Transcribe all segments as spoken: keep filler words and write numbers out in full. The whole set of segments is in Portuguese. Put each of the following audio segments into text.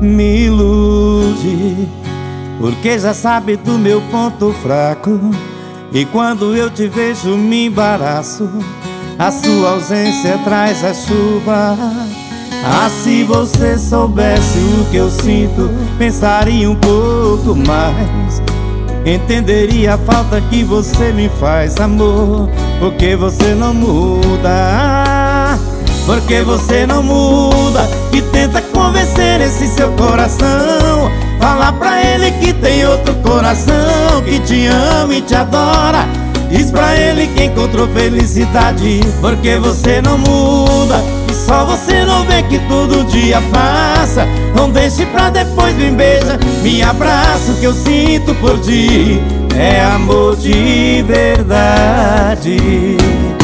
me ilude, porque já sabe do meu ponto fraco. E quando eu te vejo me embaraço, a sua ausência traz a chuva. Ah, se você soubesse o que eu sinto, pensaria um pouco mais, entenderia a falta que você me faz, amor. Porque você não muda, porque você não muda. E tenta convencer esse seu coração, falar pra ele que tem outro coração, que te ama e te adora. Diz pra ele que encontrou felicidade. Porque você não muda, e só você não vê que todo dia passa. Não deixe pra depois, me beija, me abraça. O que eu sinto por ti é amor de verdade.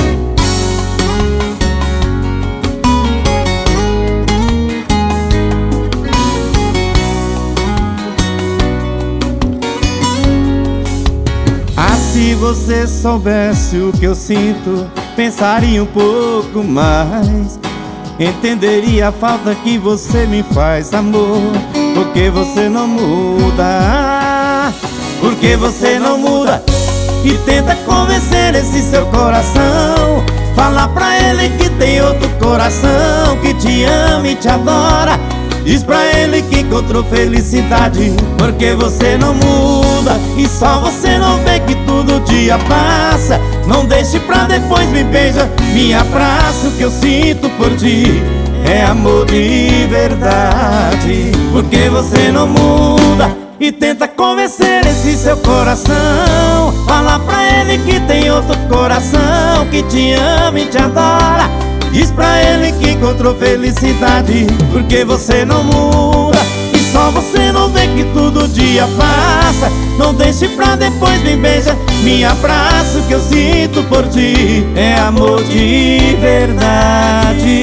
Se você soubesse o que eu sinto, pensaria um pouco mais, entenderia a falta que você me faz, amor. Porque você não muda, porque você não muda. E tenta convencer esse seu coração, falar pra ele que tem outro coração, que te ama e te adora. Diz pra ele que encontrou felicidade. Porque você não muda, e só você não vê que todo dia passa. Não deixe pra depois, me beija, me abraça. O que eu sinto por ti é amor de verdade. Porque você não muda, e tenta convencer esse seu coração, falar pra ele que tem outro coração, que te ama e te adora. Diz pra ele que encontrou felicidade. Porque você não muda, e só você não vê que todo dia passa. Não deixe pra depois, me beija, me abraça. O que eu sinto por ti é amor de verdade.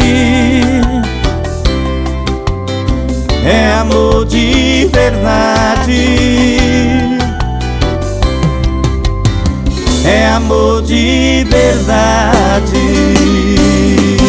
É amor de verdade. É amor de verdade.